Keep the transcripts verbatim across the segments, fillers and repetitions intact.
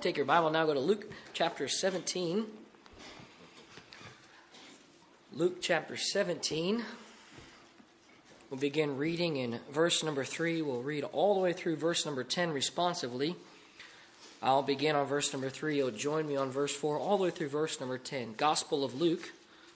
Take your Bible now, go to Luke chapter seventeen. Luke chapter seventeen. We'll begin reading in verse number three. We'll read all the way through verse number ten responsively. I'll begin on verse number three. You'll join me on verse four, all the way through verse number ten. Gospel of Luke,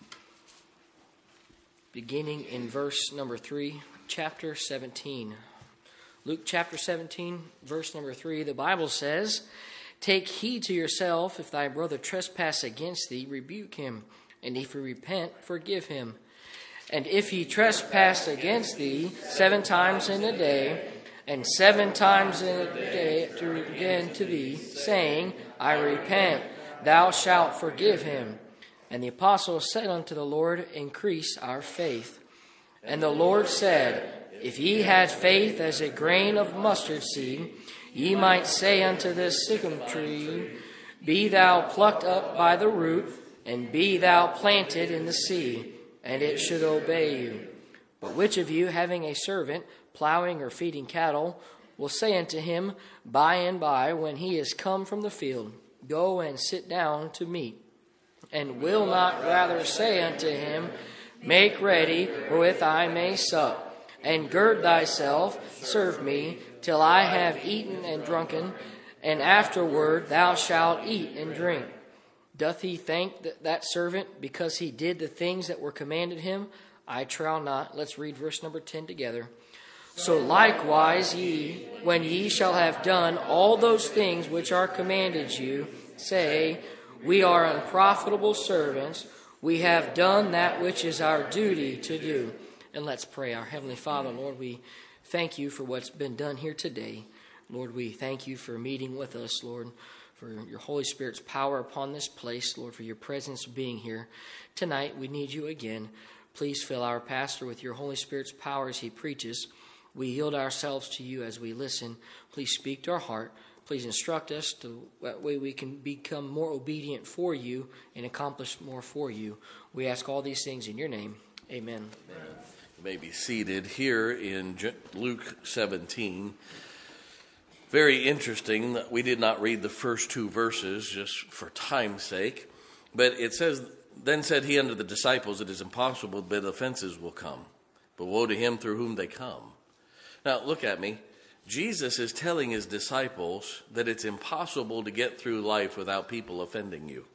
beginning in verse number three, chapter seventeen. Luke chapter seventeen, verse number three, the Bible says, "Take heed to yourself, if thy brother trespass against thee, rebuke him, and if he repent, forgive him. And if he trespass against thee seven times in a day, and seven times in a day to again to thee, saying, I repent, thou shalt forgive him. And the apostles said unto the Lord, Increase our faith. And the Lord said, If ye had faith as a grain of mustard seed, ye might say unto this sycamore tree, Be thou plucked up by the root, and be thou planted in the sea, and it should obey you. But which of you, having a servant, plowing or feeding cattle, will say unto him, By and by, when he is come from the field, Go and sit down to meat? And will not rather say unto him, Make ready, wherewith I may sup, and gird thyself, serve me, till I have eaten and drunken, and afterward thou shalt eat and drink. Doth he thank that, that servant because he did the things that were commanded him? I trow not." Let's read verse number ten together. "So likewise ye, when ye shall have done all those things which are commanded you, say, We are unprofitable servants. We have done that which is our duty to do." And let's pray. Our Heavenly Father, Lord, we thank you for what's been done here today. Lord, we thank you for meeting with us, Lord, for your Holy Spirit's power upon this place, Lord, for your presence being here. Tonight, we need you again. Please fill our pastor with your Holy Spirit's power as he preaches. We yield ourselves to you as we listen. Please speak to our heart. Please instruct us to that way we can become more obedient for you and accomplish more for you. We ask all these things in your name. Amen. Amen. You may be seated here in Luke seventeen. Very interesting that we did not read the first two verses just for time's sake. But it says, "Then said he unto the disciples, It is impossible that offenses will come. But woe to him through whom they come." Now look at me. Jesus is telling his disciples that it's impossible to get through life without people offending you.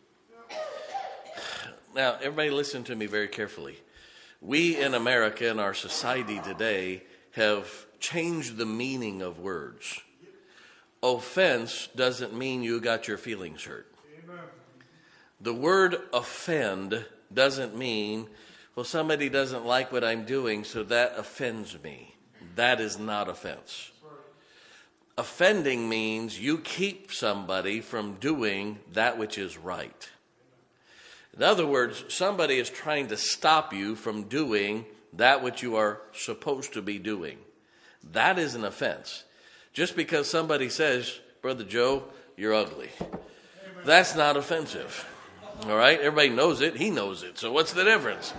Now, everybody listen to me very carefully. We in America, in our society today, have changed the meaning of words. Offense doesn't mean you got your feelings hurt. Amen. The word offend doesn't mean, well, somebody doesn't like what I'm doing, so that offends me. That is not offense. Offending means you keep somebody from doing that which is right. In other words, somebody is trying to stop you from doing that which you are supposed to be doing. That is an offense. Just because somebody says, Brother Joe, you're ugly. That's not offensive. All right? Everybody knows it. He knows it. So what's the difference?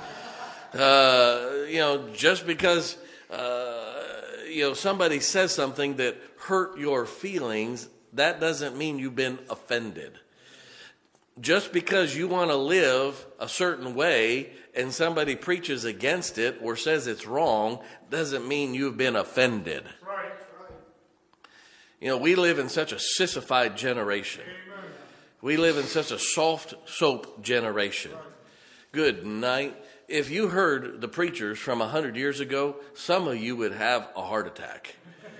Uh, you know, just because, uh, you know, somebody says something that hurt your feelings, that doesn't mean you've been offended. Just because you want to live a certain way and somebody preaches against it or says it's wrong, doesn't mean you've been offended. Right, right. You know, we live in such a sissified generation. Amen. We live in such a soft soap generation. Right. Good night. If you heard the preachers from a hundred years ago, some of you would have a heart attack.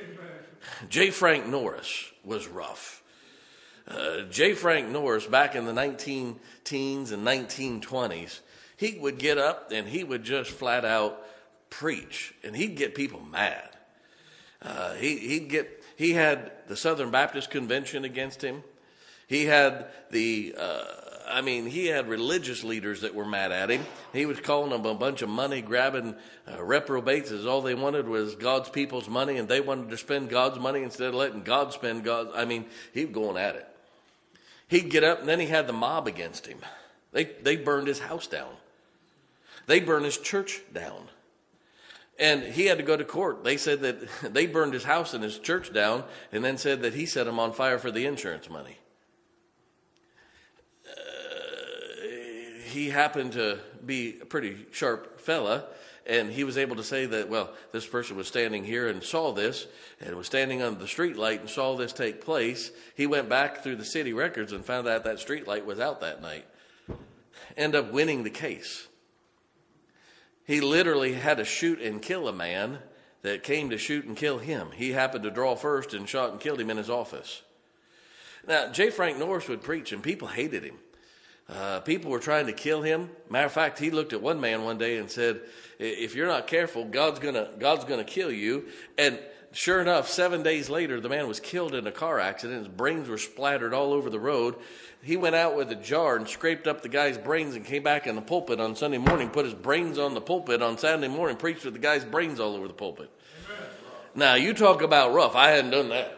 J. Frank Norris was rough. Uh, J. Frank Norris, back in the nineteen teens and nineteen twenties, he would get up and he would just flat out preach, and he'd get people mad. Uh, he, he'd get, he had the Southern Baptist Convention against him. He had the, uh, I mean, he had religious leaders that were mad at him. He was calling them a bunch of money-grabbing uh, reprobates, as all they wanted was God's people's money, and they wanted to spend God's money instead of letting God spend God's. I mean, he was going at it. He'd get up, and then he had the mob against him. They they burned his house down. They burned his church down. And he had to go to court. They said that they burned his house and his church down, and then said that he set them on fire for the insurance money. he happened to be a pretty sharp fella, and he was able to say that, well, this person was standing here and saw this, and was standing under the street light and saw this take place. He went back through the city records and found out that street light was out that night. End up winning the case. He literally had to shoot and kill a man that came to shoot and kill him. He happened to draw first and shot and killed him in his office. Now, J. Frank Norris would preach, and people hated him. Uh, people were trying to kill him. Matter of fact, he looked at one man one day and said, if you're not careful, God's gonna God's gonna kill you. And sure enough, seven days later, the man was killed in a car accident. His brains were splattered all over the road. He went out with a jar and scraped up the guy's brains and came back in the pulpit on Sunday morning, put his brains on the pulpit on Saturday morning, preached with the guy's brains all over the pulpit. Amen. Now, you talk about rough. I hadn't done that.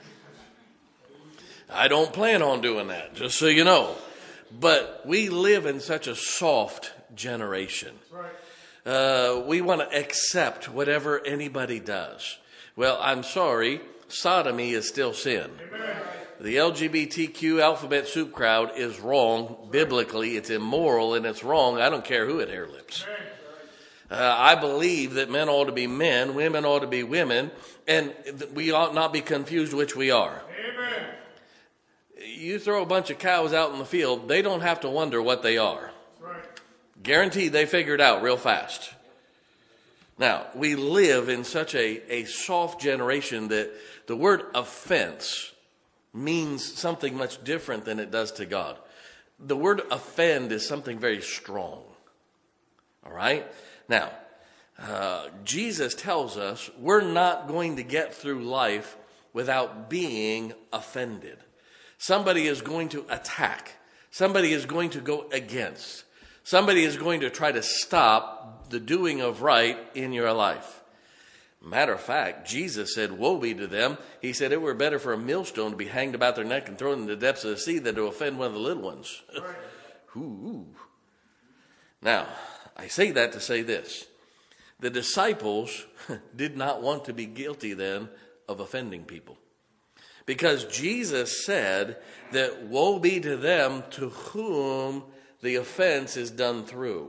I don't plan on doing that, just so you know. But we live in such a soft generation. Uh, we want to accept whatever anybody does. Well, I'm sorry, sodomy is still sin. Amen. The L G B T Q alphabet soup crowd is wrong biblically. It's immoral and it's wrong. I don't care who it hair lips. Uh, I believe that men ought to be men, women ought to be women, and we ought not be confused which we are. Amen. You throw a bunch of cows out in the field, they don't have to wonder what they are. Right. Guaranteed they figure it out real fast. Now, we live in such a, a soft generation that the word offense means something much different than it does to God. The word offend is something very strong. All right? Now, uh, Jesus tells us we're not going to get through life without being offended. Somebody is going to attack. Somebody is going to go against. Somebody is going to try to stop the doing of right in your life. Matter of fact, Jesus said, woe be to them. He said it were better for a millstone to be hanged about their neck and thrown in the depths of the sea than to offend one of the little ones. Ooh, ooh. Now, I say that to say this. The disciples did not want to be guilty then of offending people. Because Jesus said that woe be to them to whom the offense is done through.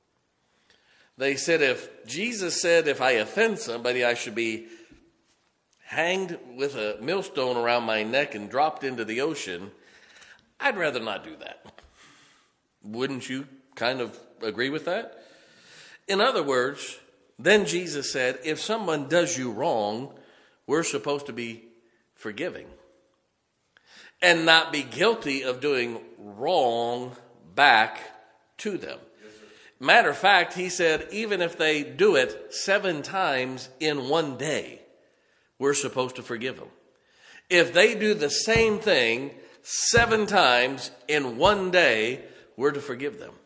They said if Jesus said if I offend somebody, I should be hanged with a millstone around my neck and dropped into the ocean, I'd rather not do that. Wouldn't you kind of agree with that? In other words, then Jesus said, if someone does you wrong, we're supposed to be forgiving and not be guilty of doing wrong back to them. Matter of fact, he said, even if they do it seven times in one day, we're supposed to forgive them. If they do the same thing seven times in one day, we're to forgive them.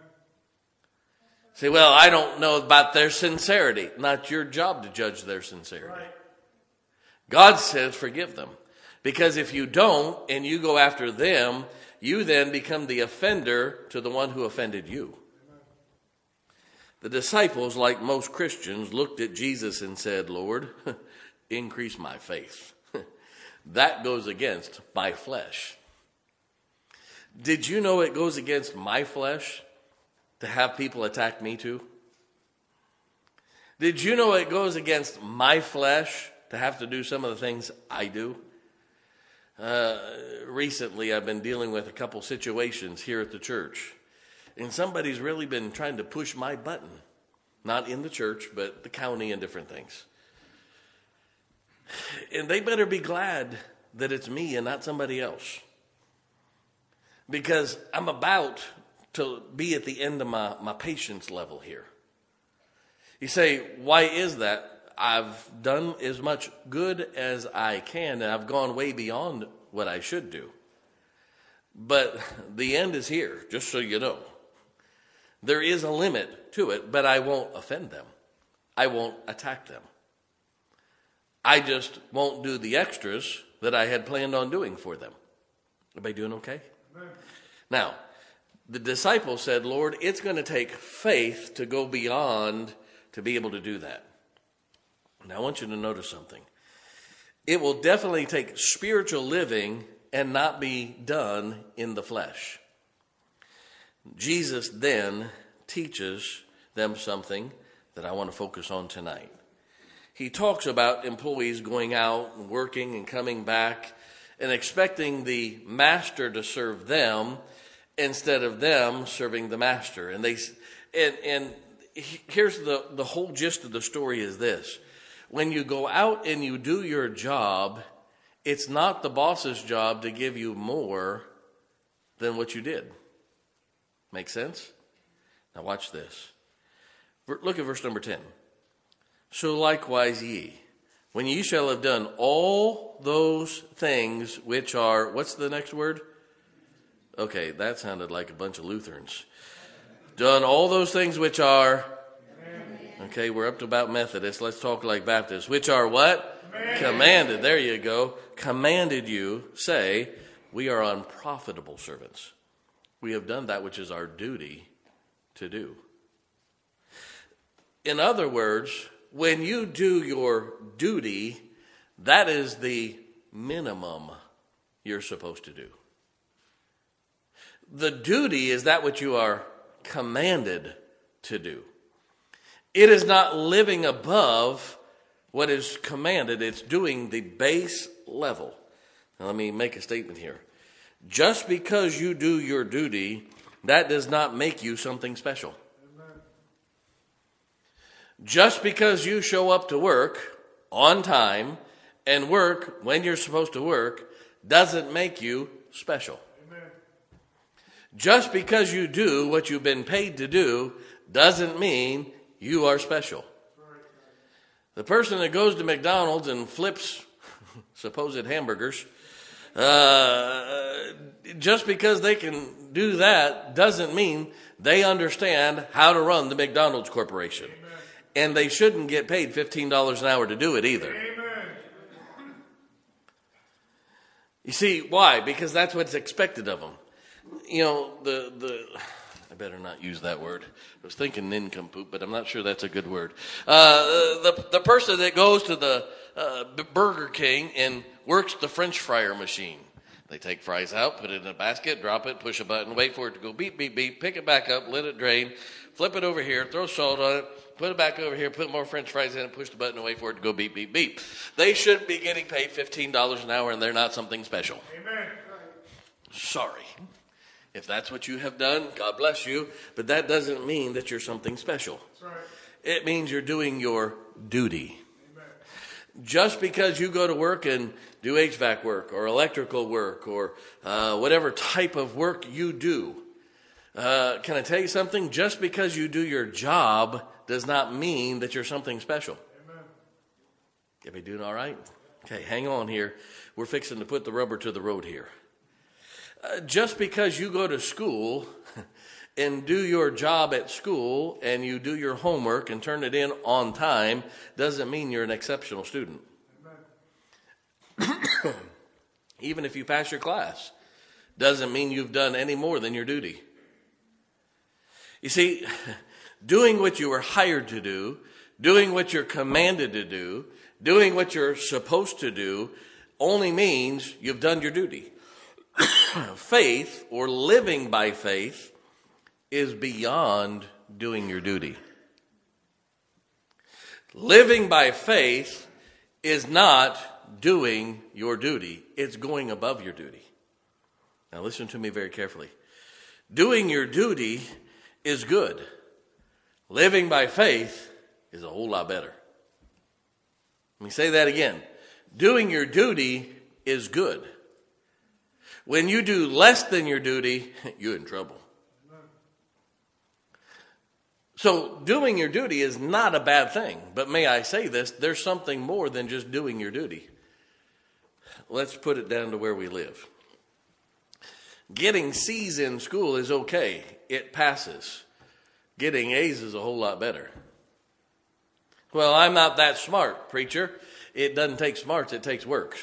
Say, well, I don't know about their sincerity. Not your job to judge their sincerity. God says forgive them. Because if you don't and you go after them, you then become the offender to the one who offended you. The disciples, like most Christians, looked at Jesus and said, Lord, increase my faith. That goes against my flesh. Did you know it goes against my flesh to have people attack me too? Did you know it goes against my flesh to have to do some of the things I do? Uh, recently, I've been dealing with a couple situations here at the church. And somebody's really been trying to push my button. Not in the church, but the county and different things. And they better be glad that it's me and not somebody else. Because I'm about to be at the end of my, my patience level here. You say, why is that? I've done as much good as I can, and I've gone way beyond what I should do. But the end is here, just so you know. There is a limit to it, but I won't offend them. I won't attack them. I just won't do the extras that I had planned on doing for them. Everybody doing okay? Amen. Now, the disciples said, Lord, it's going to take faith to go beyond to be able to do that. Now, I want you to notice something. It will definitely take spiritual living and not be done in the flesh. Jesus then teaches them something that I want to focus on tonight. He talks about employees going out and working and coming back and expecting the master to serve them instead of them serving the master. And they and and here's the, the whole gist of the story is this. When you go out and you do your job, it's not the boss's job to give you more than what you did. Make sense? Now watch this. Look at verse number ten. So likewise ye, when ye shall have done all those things which are, what's the next word? Okay, that sounded like a bunch of Lutherans. Done all those things which are, okay, we're up to about Methodists. Let's talk like Baptists. Which are what? Commanded. Commanded. There you go. Commanded you, say, we are unprofitable servants. We have done that which is our duty to do. In other words, when you do your duty, that is the minimum you're supposed to do. The duty is that which you are commanded to do. It is not living above what is commanded. It's doing the base level. Now let me make a statement here. Just because you do your duty, that does not make you something special. Amen. Just because you show up to work on time and work when you're supposed to work doesn't make you special. Amen. Just because you do what you've been paid to do doesn't mean you are special. The person that goes to McDonald's and flips supposed hamburgers, uh, just because they can do that doesn't mean they understand how to run the McDonald's Corporation. Amen. And they shouldn't get paid fifteen dollars an hour to do it either. Amen. You see, why? Because that's what's expected of them. You know, the, the, I better not use that word. I was thinking nincompoop, but I'm not sure that's a good word. Uh, the, the person that goes to the uh, Burger King and works the French fryer machine. They take fries out, put it in a basket, drop it, push a button, wait for it to go beep, beep, beep, pick it back up, let it drain, flip it over here, throw salt on it, put it back over here, put more French fries in it, push the button and wait for it to go beep, beep, beep. They shouldn't be getting paid fifteen dollars an hour and they're not something special. Amen. Sorry. If that's what you have done, God bless you, but that doesn't mean that you're something special. That's right. It means you're doing your duty. Amen. Just because you go to work and do H V A C work or electrical work or uh, whatever type of work you do, uh, can I tell you something? Just because you do your job does not mean that you're something special. Amen. Get me doing all right? Okay, hang on here. We're fixing to put the rubber to the road here. Uh, just because you go to school and do your job at school and you do your homework and turn it in on time doesn't mean you're an exceptional student. Even if you pass your class, doesn't mean you've done any more than your duty. You see, doing what you were hired to do, doing what you're commanded to do, doing what you're supposed to do only means you've done your duty. Faith, or living by faith, is beyond doing your duty. Living by faith is not doing your duty. It's going above your duty. Now listen to me very carefully. Doing your duty is good. Living by faith is a whole lot better. Let me say that again. Doing your duty is good. When you do less than your duty, you're in trouble. So doing your duty is not a bad thing. But may I say this, there's something more than just doing your duty. Let's put it down to where we live. Getting C's in school is okay. It passes. Getting A's is a whole lot better. Well, I'm not that smart, preacher. It doesn't take smarts, it takes work.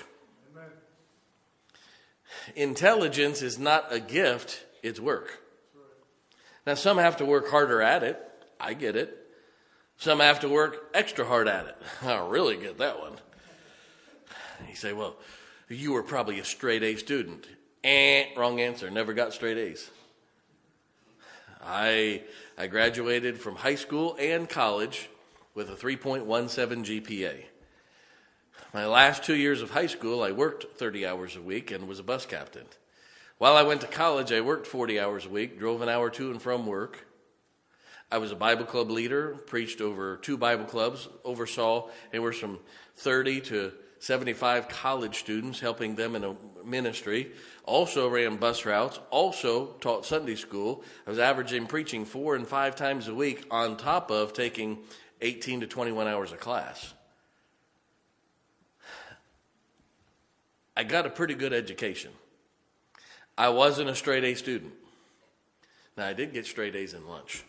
Intelligence is not a gift, it's work. Now, some have to work harder at it. I get it. Some have to work extra hard at it. I don't really get that one. You say, well, you were probably a straight A student. Eh, wrong answer. Never got straight A's. I I graduated from high school and college with a three point one seven G P A. My last two years of high school, I worked thirty hours a week and was a bus captain. While I went to college, I worked forty hours a week, drove an hour to and from work. I was a Bible club leader, preached over two Bible clubs, oversaw anywhere from thirty to seventy-five college students, helping them in a ministry. Also ran bus routes, also taught Sunday school. I was averaging preaching four and five times a week on top of taking eighteen to twenty-one hours of class. I got a pretty good education. I wasn't a straight A student. Now, I did get straight A's in lunch.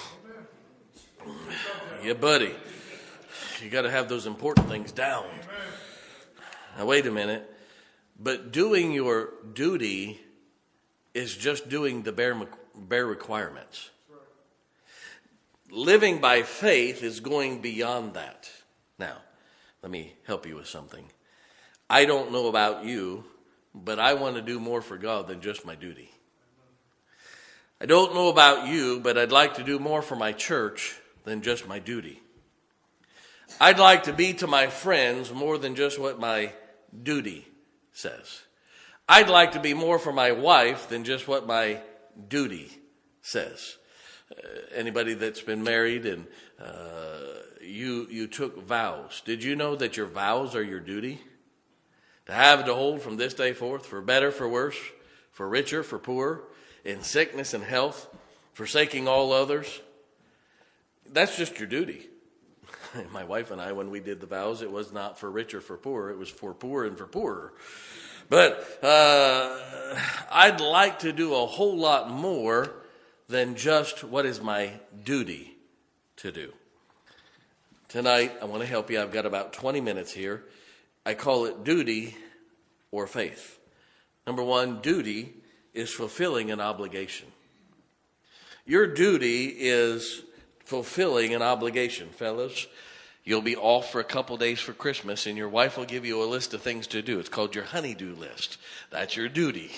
Yeah, buddy. You got to have those important things down. Now, wait a minute. But doing your duty is just doing the bare, bare requirements. Living by faith is going beyond that. Now, let me help you with something. I don't know about you, but I want to do more for God than just my duty. I don't know about you, but I'd like to do more for my church than just my duty. I'd like to be to my friends more than just what my duty says. I'd like to be more for my wife than just what my duty says. Uh, anybody that's been married and uh, you you took vows, did you know that your vows are your duty? To have and to hold from this day forth, for better, for worse, for richer, for poorer, in sickness and health, forsaking all others. That's just your duty. My wife and I, when we did the vows, it was not for richer, for poorer. It was for poor and for poorer. But uh, I'd like to do a whole lot more than just what is my duty to do. Tonight, I want to help you. I've got about twenty minutes here. I call it duty or faith. Number one, duty is fulfilling an obligation. Your duty is fulfilling an obligation, fellas. You'll be off for a couple days for Christmas, and your wife will give you a list of things to do. It's called your honey-do list. That's your duty.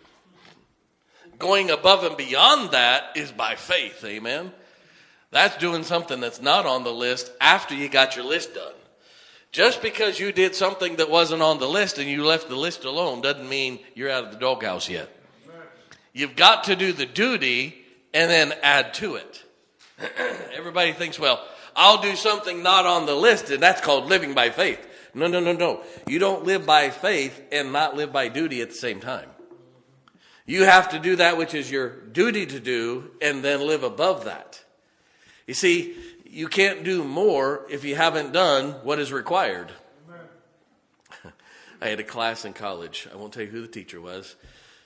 Going above and beyond that is by faith, amen? That's doing something that's not on the list after you got your list done. Just because you did something that wasn't on the list and you left the list alone doesn't mean you're out of the doghouse yet. You've got to do the duty and then add to it. Everybody thinks, well, I'll do something not on the list, and that's called living by faith. No, no, no, no. You don't live by faith and not live by duty at the same time. You have to do that which is your duty to do and then live above that. You see, you can't do more if you haven't done what is required. Amen. I had a class in college. I won't tell you who the teacher was.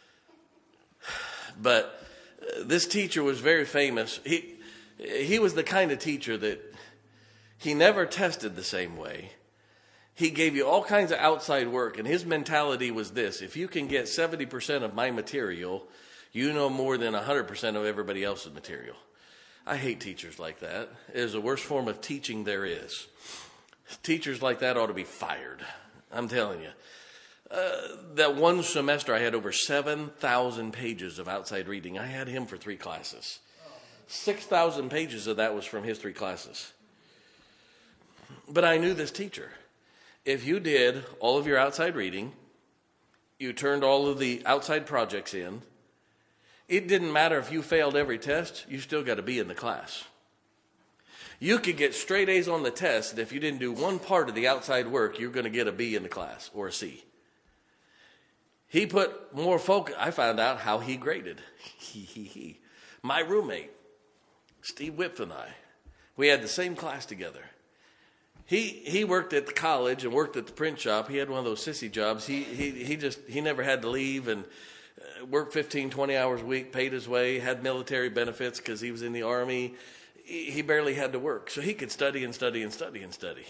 But this teacher was very famous. He, he was the kind of teacher that he never tested the same way. He gave you all kinds of outside work, and his mentality was this: if you can get seventy percent of my material, you know more than one hundred percent of everybody else's material. I hate teachers like that. It is the worst form of teaching there is. Teachers like that ought to be fired. I'm telling you. Uh, that one semester I had over seven thousand pages of outside reading. I had him for three classes. six thousand pages of that was from his three classes. But I knew this teacher. If you did all of your outside reading, you turned all of the outside projects in, it didn't matter if you failed every test, you still got to be in the class. You could get straight A's on the test, and if you didn't do one part of the outside work, you're going to get a B in the class or a C. He put more focus. I found out how he graded. He, he, he. My roommate, Steve Whipf, and I, we had the same class together. He he worked at the college and worked at the print shop. He had one of those sissy jobs. He he he just he never had to leave and worked fifteen, twenty hours a week, paid his way, had military benefits because he was in the Army. He, he barely had to work, so he could study and study and study and study.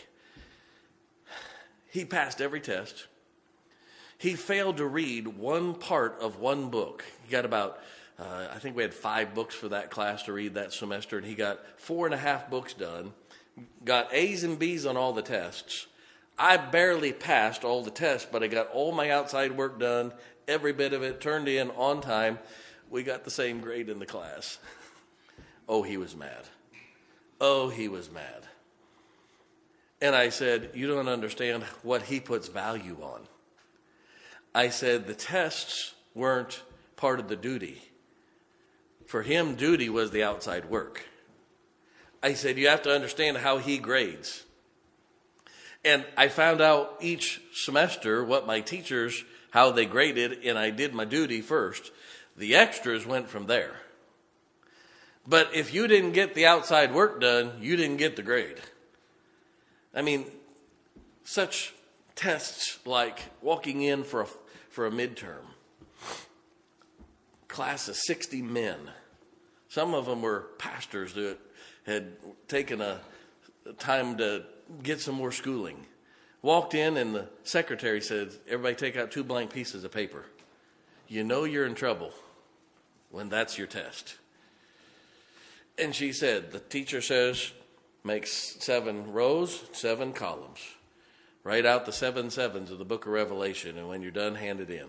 He passed every test. He failed to read one part of one book. He got about, uh, I think we had five books for that class to read that semester, and he got four and a half books done. Got A's and B's on all the tests. I barely passed all the tests, but I got all my outside work done, every bit of it turned in on time. We got the same grade in the class. Oh, he was mad. Oh, he was mad. And I said, you don't understand what he puts value on. I said, the tests weren't part of the duty. For him, duty was the outside work. I said, you have to understand how he grades. And I found out each semester what my teachers, how they graded, and I did my duty first. The extras went from there. But if you didn't get the outside work done, you didn't get the grade. I mean, such tests like walking in for a, for a midterm. Class of sixty men. Some of them were pastors that had taken a time to get some more schooling. Walked in and the secretary said, everybody take out two blank pieces of paper. You know you're in trouble when that's your test. And she said, the teacher says, make seven rows, seven columns. Write out the seven sevens of the book of Revelation, and when you're done, hand it in.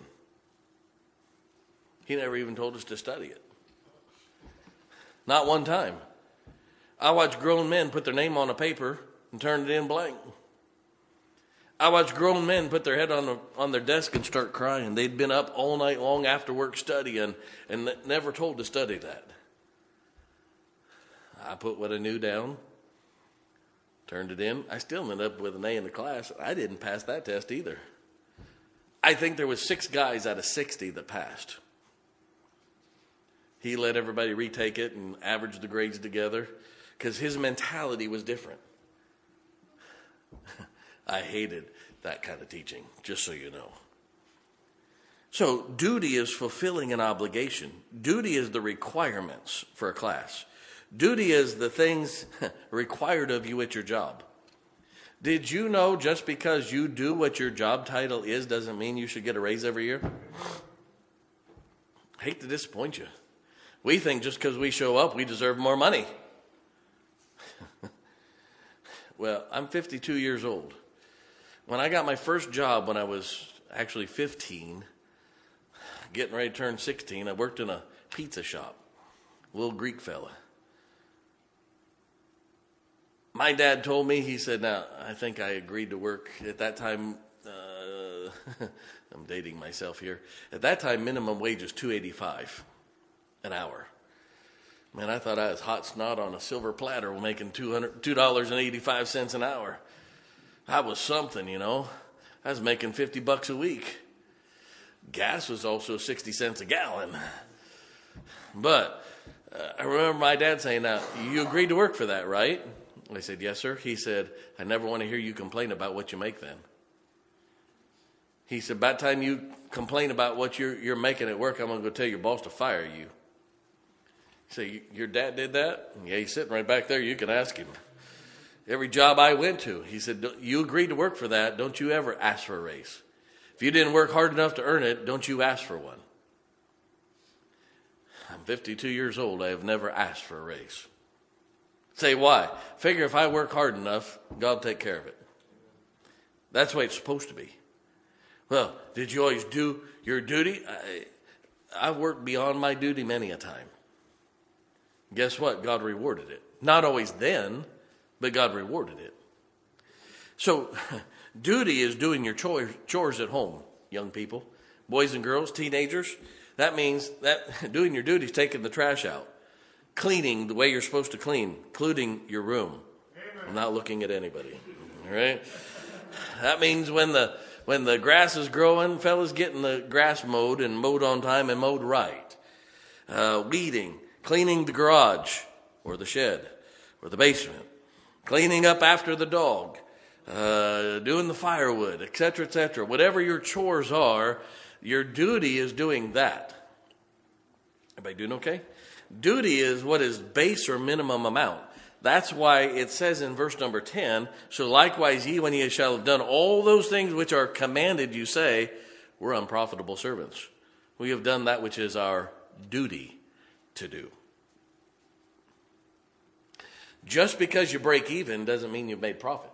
He never even told us to study it. Not one time. I watched grown men put their name on a paper and turn it in blank. I watched grown men put their head on the, on their desk and start crying. They'd been up all night long after work studying and never told to study that. I put what I knew down, turned it in. I still ended up with an A in the class. I didn't pass that test either. I think there was six guys out of sixty that passed. He let everybody retake it and average the grades together because his mentality was different. I hated that kind of teaching, just so you know. So duty is fulfilling an obligation. Duty is the requirements for a class. Duty is the things required of you at your job. Did you know just because you do what your job title is doesn't mean you should get a raise every year? I hate to disappoint you. We think just because we show up, we deserve more money. Well, I'm fifty-two years old. When I got my first job when I was actually fifteen, getting ready to turn sixteen, I worked in a pizza shop, a little Greek fella. My dad told me, he said, now, I think I agreed to work at that time. Uh, I'm dating myself here. At that time, minimum wage was two dollars and eighty-five cents an hour. Man, I thought I was hot snot on a silver platter making two dollars and eighty-five cents an hour. I was something, you know. I was making fifty bucks a week. Gas was also sixty cents a gallon. But uh, I remember my dad saying, now, you agreed to work for that, right? I said, yes, sir. He said, I never want to hear you complain about what you make then. He said, by the time you complain about what you're, you're making at work, I'm going to go tell your boss to fire you. He said, your dad did that? Yeah, he's sitting right back there. You can ask him. Every job I went to, he said, you agreed to work for that. Don't you ever ask for a raise. If you didn't work hard enough to earn it, don't you ask for one. I'm fifty-two years old. I have never asked for a raise. Say why? Figure if I work hard enough, God will take care of it. That's the way it's supposed to be. Well, did you always do your duty? I, I've worked beyond my duty many a time. Guess what? God rewarded it. Not always then, but God rewarded it. So, duty is doing your chores, chores at home, young people, boys and girls, teenagers. That means that doing your duty is taking the trash out. Cleaning the way you're supposed to clean, including your room. Amen. I'm not looking at anybody. All right? That means when the when the grass is growing, fellas, getting the grass mowed and mowed on time and mowed right. Uh, weeding, cleaning the garage or the shed or the basement, cleaning up after the dog, uh, doing the firewood, et cetera, et cetera. Whatever your chores are, your duty is doing that. Everybody doing okay? Duty is what is base or minimum amount. That's why it says in verse number ten, so likewise ye, when ye shall have done all those things which are commanded, you say, we're unprofitable servants. We have done that which is our duty to do. Just because you break even doesn't mean you've made profit.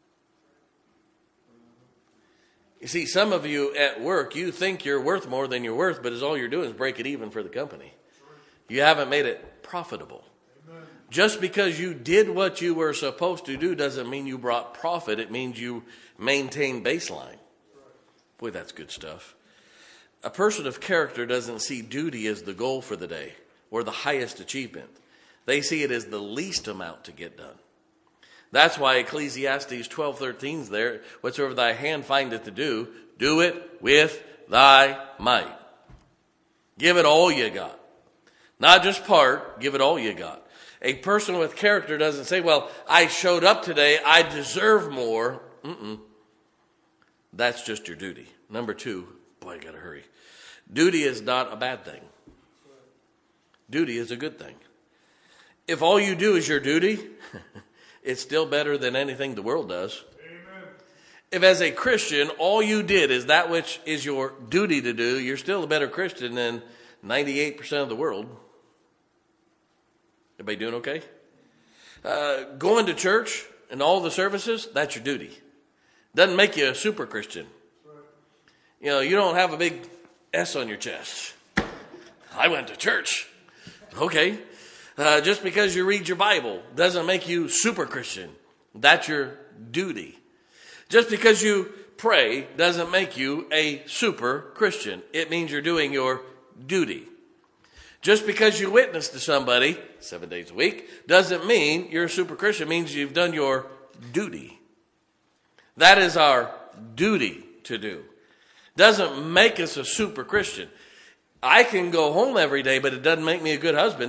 You see, some of you at work, you think you're worth more than you're worth, but all you're doing is break it even for the company. You haven't made it profitable. Amen. Just because you did what you were supposed to do doesn't mean you brought profit. It means you maintained baseline. Boy, that's good stuff. A person of character doesn't see duty as the goal for the day or the highest achievement. They see it as the least amount to get done. That's why Ecclesiastes twelve thirteen is there. Whatsoever thy hand findeth to do, do it with thy might. Give it all you got. Not just part, give it all you got. A person with character doesn't say, well, I showed up today, I deserve more. Mm-mm. That's just your duty. Number two, boy, I gotta hurry. Duty is not a bad thing. Duty is a good thing. If all you do is your duty, it's still better than anything the world does. Amen. If as a Christian, all you did is that which is your duty to do, you're still a better Christian than ninety-eight percent of the world. Everybody doing okay? Uh, going to church and all the services, that's your duty. Doesn't make you a super Christian. You know, you don't have a big S on your chest. I went to church. Okay. Uh, just because you read your Bible doesn't make you super Christian. That's your duty. Just because you pray doesn't make you a super Christian. It means you're doing your duty. Just because you witness to somebody seven days a week doesn't mean you're a super Christian. It means you've done your duty. That is our duty to do. Doesn't make us a super Christian. I can go home every day, but it doesn't make me a good husband.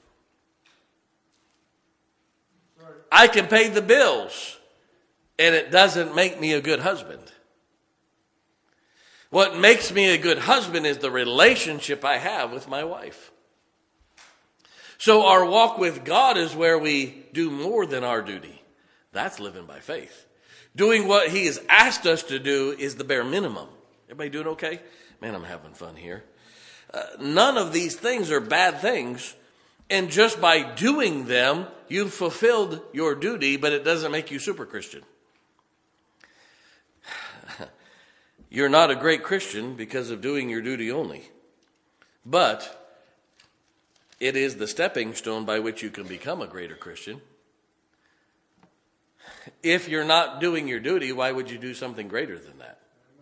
I can pay the bills, and it doesn't make me a good husband. What makes me a good husband is the relationship I have with my wife. So our walk with God is where we do more than our duty. That's living by faith. Doing what he has asked us to do is the bare minimum. Everybody doing okay? Man, I'm having fun here. Uh, none of these things are bad things. And just by doing them, you've fulfilled your duty, but it doesn't make you super Christian. You're not a great Christian because of doing your duty only. But it is the stepping stone by which you can become a greater Christian. If you're not doing your duty, why would you do something greater than that?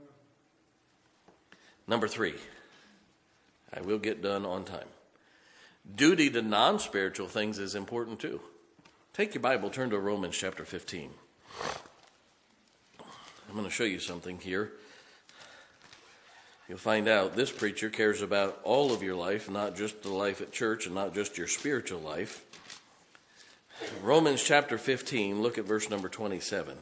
Number three, I will get done on time. Duty to non-spiritual things is important too. Take your Bible, turn to Romans chapter fifteen. I'm going to show you something here. You'll find out this preacher cares about all of your life, not just the life at church and not just your spiritual life. Romans chapter fifteen, look at verse number twenty-seven.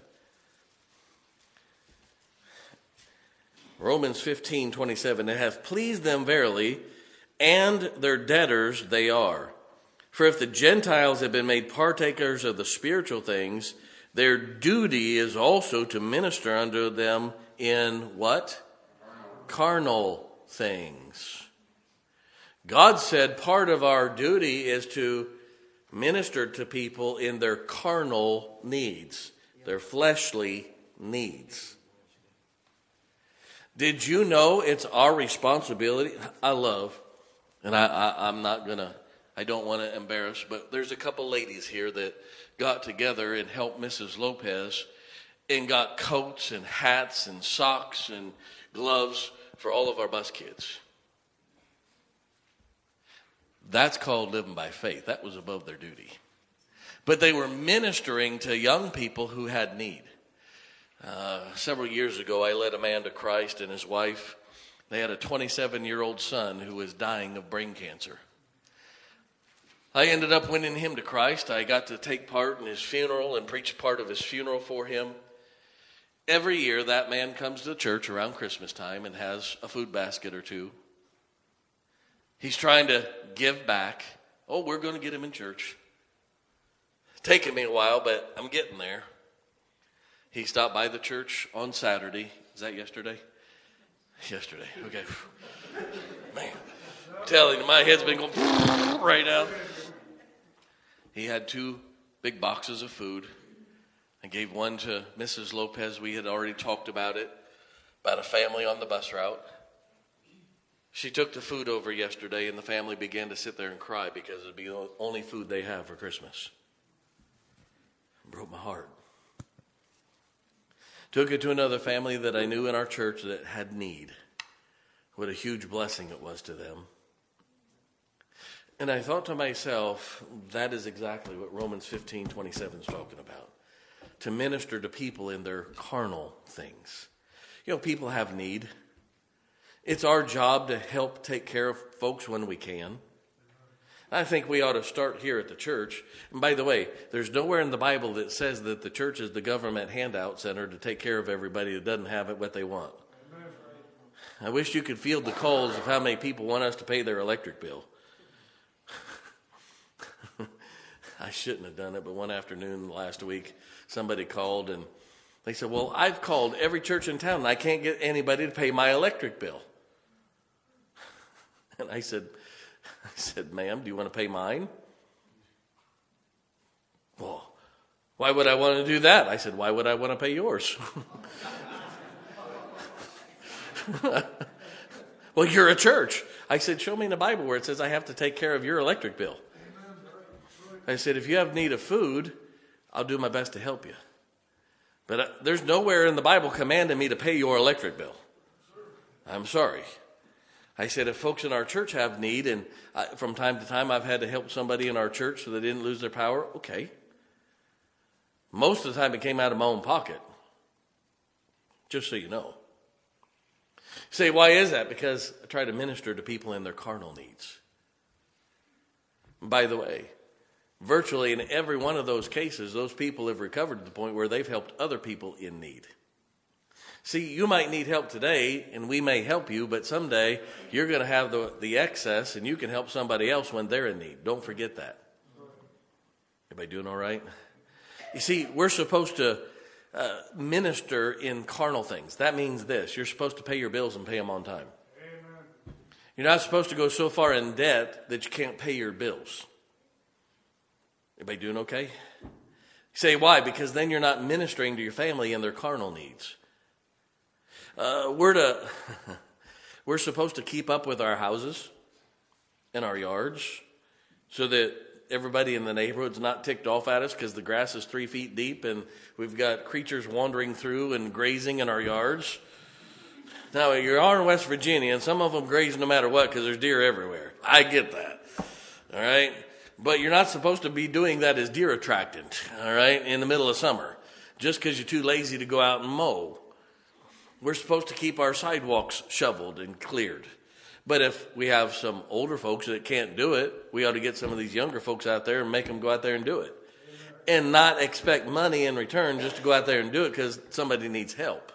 Romans fifteen, twenty-seven. It hath pleased them verily, and their debtors they are. For if the Gentiles have been made partakers of the spiritual things, their duty is also to minister unto them in what? Carnal things. God said part of our duty is to minister to people in their carnal needs, their fleshly needs. Did you know it's our responsibility? I love, and I, I, I'm not going to, I don't want to embarrass, but there's a couple ladies here that got together and helped Missus Lopez and got coats and hats and socks and gloves for all of our bus kids. That's called living by faith. That was above their duty. But they were ministering to young people who had need. Uh, several years ago, I led a man to Christ and his wife. They had a twenty-seven-year-old son who was dying of brain cancer. I ended up winning him to Christ. I got to take part in his funeral and preach part of his funeral for him. Every year, that man comes to church around Christmas time and has a food basket or two. He's trying to give back. Oh, we're going to get him in church. It's taken me a while, but I'm getting there. He stopped by the church on Saturday. Is that yesterday? Yesterday. Okay. Man, I'm telling you, my head's been going right out. He had two big boxes of food. I gave one to Missus Lopez. We had already talked about it, about a family on the bus route. She took the food over yesterday, and the family began to sit there and cry because it would be the only food they have for Christmas. It broke my heart. Took it to another family that I knew in our church that had need. What a huge blessing it was to them. And I thought to myself, that is exactly what Romans fifteen twenty-seven is talking about. To minister to people in their carnal things. You know, people have need. It's our job to help take care of folks when we can. I think we ought to start here at the church. And by the way, there's nowhere in the Bible that says that the church is the government handout center to take care of everybody that doesn't have it what they want. I wish you could field the calls of how many people want us to pay their electric bill. I shouldn't have done it, but one afternoon last week, somebody called and they said, well, I've called every church in town and I can't get anybody to pay my electric bill. And I said, I said, ma'am, do you want to pay mine? Well, why would I want to do that? I said, why would I want to pay yours? Well, you're a church. I said, show me in the Bible where it says I have to take care of your electric bill. I said, if you have need of food, I'll do my best to help you. But uh, there's nowhere in the Bible commanding me to pay your electric bill. I'm sorry. I said, if folks in our church have need, and I, from time to time I've had to help somebody in our church so they didn't lose their power, okay. Most of the time it came out of my own pocket. Just so you know. You say, why is that? Because I try to minister to people in their carnal needs. By the way, virtually in every one of those cases, those people have recovered to the point where they've helped other people in need. See, you might need help today, and we may help you, but someday you're going to have the, the excess, and you can help somebody else when they're in need. Don't forget that. Everybody doing all right? You see, we're supposed to uh, minister in carnal things. That means this. You're supposed to pay your bills and pay them on time. Amen. You're not supposed to go so far in debt that you can't pay your bills. Everybody doing okay? You say, why? Because then you're not ministering to your family and their carnal needs. Uh, we're to, we're supposed to keep up with our houses and our yards so that everybody in the neighborhood's not ticked off at us because the grass is three feet deep and we've got creatures wandering through and grazing in our yards. Now, you are in West Virginia, and some of them graze no matter what because there's deer everywhere. I get that, all right? But you're not supposed to be doing that as deer attractant, all right, in the middle of summer, just because you're too lazy to go out and mow. We're supposed to keep our sidewalks shoveled and cleared. But if we have some older folks that can't do it, we ought to get some of these younger folks out there and make them go out there and do it. And not expect money in return just to go out there and do it because somebody needs help.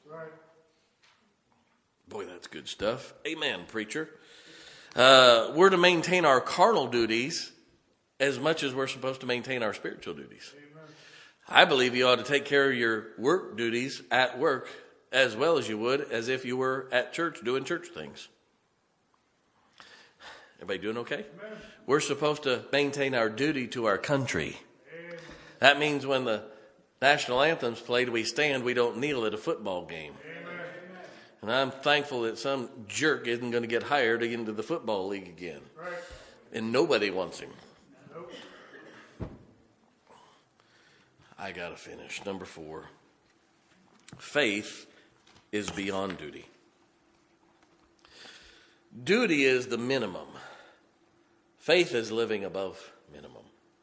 Boy, that's good stuff. Amen, preacher. Uh, we're to maintain our carnal duties as much as we're supposed to maintain our spiritual duties. I believe you ought to take care of your work duties at work as well as you would as if you were at church doing church things. Everybody doing okay? Amen. We're supposed to maintain our duty to our country. Amen. That means when the national anthem's played, we stand, we don't kneel at a football game. Amen. And I'm thankful that some jerk isn't going to get hired into the football league again. Right. And nobody wants him. Nope. I got to finish. Number four. Faith is beyond duty. Duty is the minimum. Faith is living above minimum.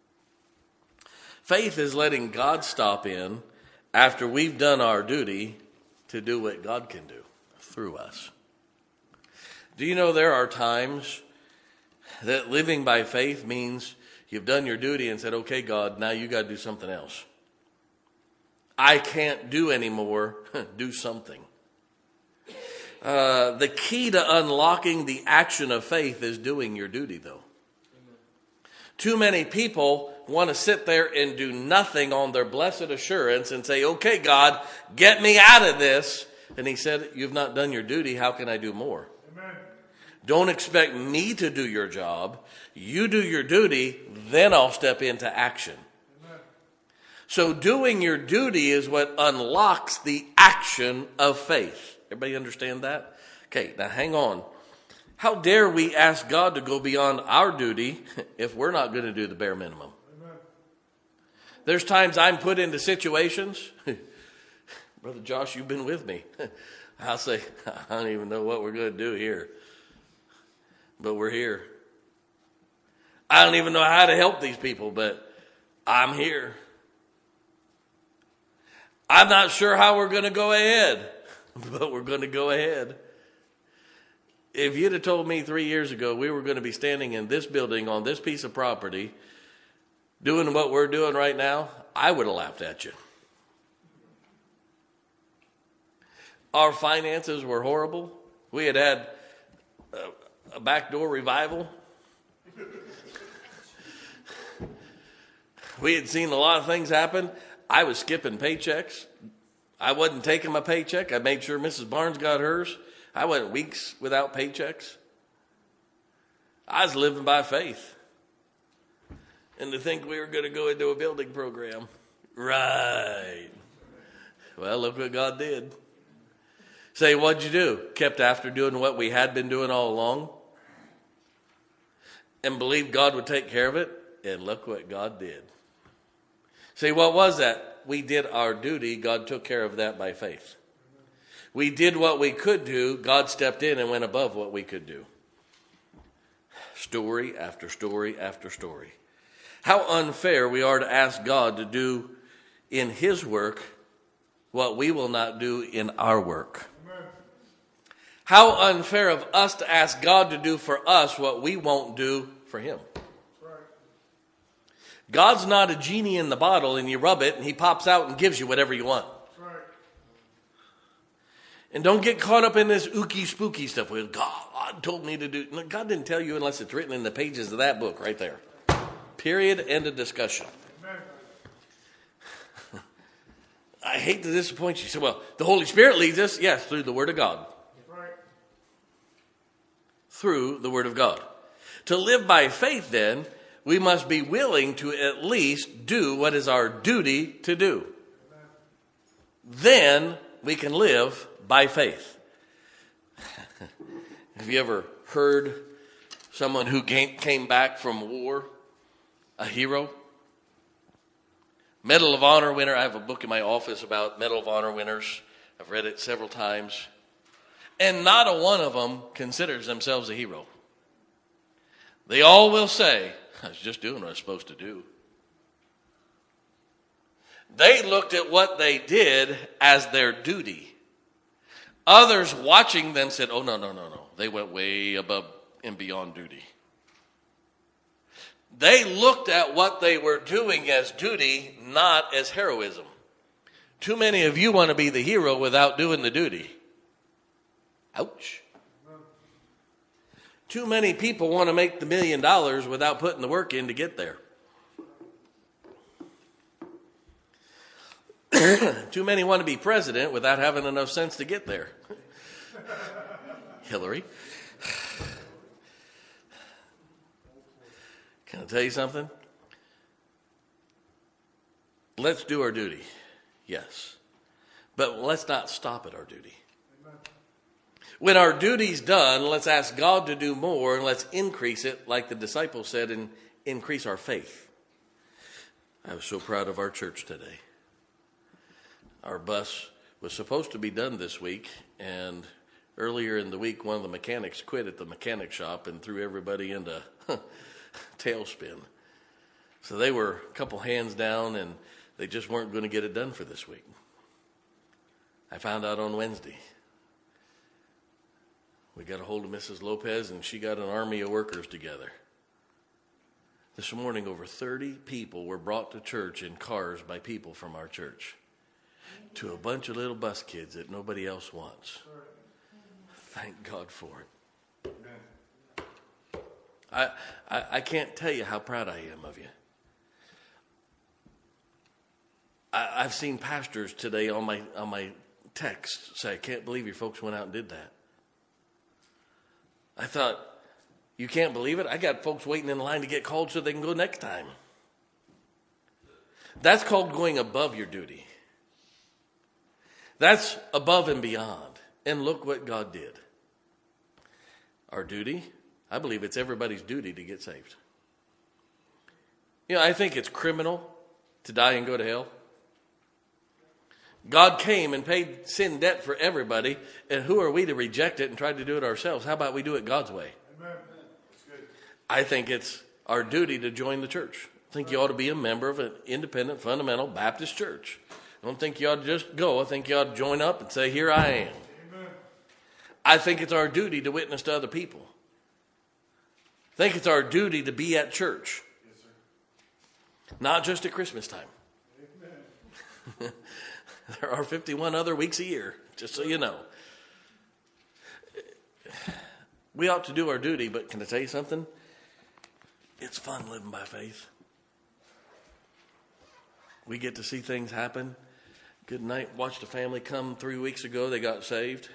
Faith is letting God stop in after we've done our duty to do what God can do through us. Do you know there are times that living by faith means you've done your duty and said, okay, God, now you got to do something else. I can't do anymore. Do something. Uh, the key to unlocking the action of faith is doing your duty, though. Amen. Too many people want to sit there and do nothing on their blessed assurance and say, okay, God, get me out of this. And he said, you've not done your duty. How can I do more? Amen. Don't expect me to do your job. You do your duty, then I'll step into action. Amen. So doing your duty is what unlocks the action of faith. Everybody understand that? Okay, now hang on. How dare we ask God to go beyond our duty if we're not going to do the bare minimum? Amen. There's times I'm put into situations. Brother Josh, you've been with me. I'll say, I don't even know what we're going to do here. But we're here. I don't even know how to help these people, but I'm here. I'm not sure how we're going to go ahead, but we're going to go ahead. If you'd have told me three years ago we were going to be standing in this building on this piece of property doing what we're doing right now, I would have laughed at you. Our finances were horrible. We had had a, a backdoor revival. We had seen a lot of things happen. I was skipping paychecks. I wasn't taking my paycheck. I made sure Missus Barnes got hers. I went weeks without paychecks. I was living by faith. And to think we were going to go into a building program. Right. Well, look what God did. Say, what'd you do? Kept after doing what we had been doing all along. And believed God would take care of it. And look what God did. Say, what was that? We did our duty. God took care of that by faith. We did what we could do. God stepped in and went above what we could do. Story after story after story. How unfair we are to ask God to do in his work what we will not do in our work. Amen. How unfair of us to ask God to do for us what we won't do for him. Right. God's not a genie in the bottle and you rub it and he pops out and gives you whatever you want. Right. And don't get caught up in this ooky spooky stuff. Well, God told me to do. God didn't tell you unless it's written in the pages of that book right there. Period. End of discussion. I hate to disappoint you. So, well, the Holy Spirit leads us, yes, through the Word of God. Right. Through the Word of God. To live by faith, then, we must be willing to at least do what is our duty to do. Amen. Then we can live by faith. Have you ever heard someone who came, came back from war? A hero? Medal of Honor winner. I have a book in my office about Medal of Honor winners. I've read it several times. And not a one of them considers themselves a hero. They all will say, I was just doing what I was supposed to do. They looked at what they did as their duty. Others watching them said, oh, no, no, no, no. They went way above and beyond duty. They looked at what they were doing as duty, not as heroism. Too many of you want to be the hero without doing the duty. Ouch. Too many people want to make the million dollars without putting the work in to get there. Too many want to be president without having enough sense to get there. Hillary. Can I tell you something? Let's do our duty. Yes. But let's not stop at our duty. Amen. When our duty's done, let's ask God to do more and let's increase it, like the disciples said, and increase our faith. I was so proud of our church today. Our bus was supposed to be done this week, and earlier in the week, one of the mechanics quit at the mechanic shop and threw everybody into tailspin. So they were a couple hands down and they just weren't going to get it done for this week. I found out on Wednesday. We got a hold of Missus Lopez and she got an army of workers together. This morning over thirty people were brought to church in cars by people from our church to a bunch of little bus kids that nobody else wants. Thank God for it. I, I, I can't tell you how proud I am of you. I, I've seen pastors today on my on my text say, I can't believe your folks went out and did that. I thought, you can't believe it? I got folks waiting in line to get called so they can go next time. That's called going above your duty. That's above and beyond. And look what God did. our duty. I believe it's everybody's duty to get saved. You know, I think it's criminal to die and go to hell. God came and paid sin debt for everybody, and who are we to reject it and try to do it ourselves? How about we do it God's way? Amen. That's good. I think it's our duty to join the church. I think you ought to be a member of an independent, fundamental Baptist church. I don't think you ought to just go. I think you ought to join up and say, here I am. Amen. I think it's our duty to witness to other people. I think it's our duty to be at church. Yes, sir. Not just at Christmas time. Amen. There are fifty-one other weeks a year, just so you know. We ought to do our duty, but can I tell you something? It's fun living by faith. We get to see things happen. Good night. Watched a family come three weeks ago. They got saved.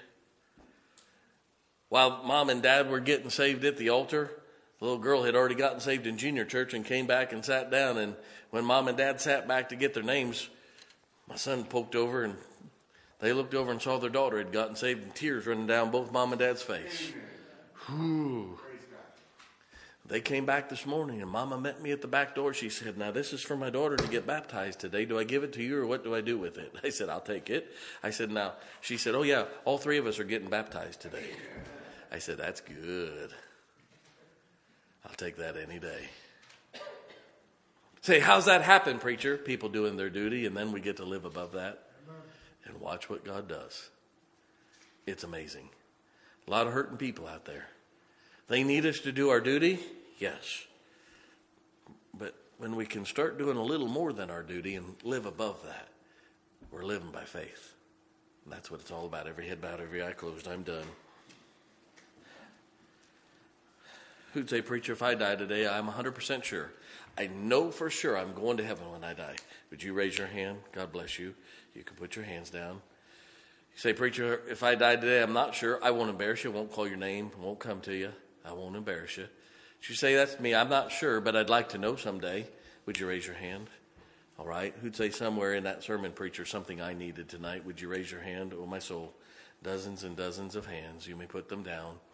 While mom and dad were getting saved at the altar, the little girl had already gotten saved in junior church and came back and sat down. And when mom and dad sat back to get their names, my son poked over and they looked over and saw their daughter had gotten saved, and tears running down both mom and dad's face. Whew. They came back this morning and mama met me at the back door. She said, now this is for my daughter to get baptized today. Do I give it to you or what do I do with it? I said, I'll take it. I said, now, she said, oh yeah, all three of us are getting baptized today. I said, that's good. I'll take that any day. Say, how's that happen, preacher? People doing their duty, and then we get to live above that and watch what God does. It's amazing. A lot of hurting people out there. They need us to do our duty, yes. But when we can start doing a little more than our duty and live above that, we're living by faith. And that's what it's all about. Every head bowed, every eye closed. I'm done. Who'd say, preacher, if I die today, I'm one hundred percent sure. I know for sure I'm going to heaven when I die. Would you raise your hand? God bless you. You can put your hands down. You say, preacher, if I die today, I'm not sure. I won't embarrass you. I won't call your name. I won't come to you. I won't embarrass you. You say, that's me. I'm not sure, but I'd like to know someday. Would you raise your hand? All right. Who'd say somewhere in that sermon, preacher, something I needed tonight? Would you raise your hand? Oh, my soul. Dozens and dozens of hands. You may put them down.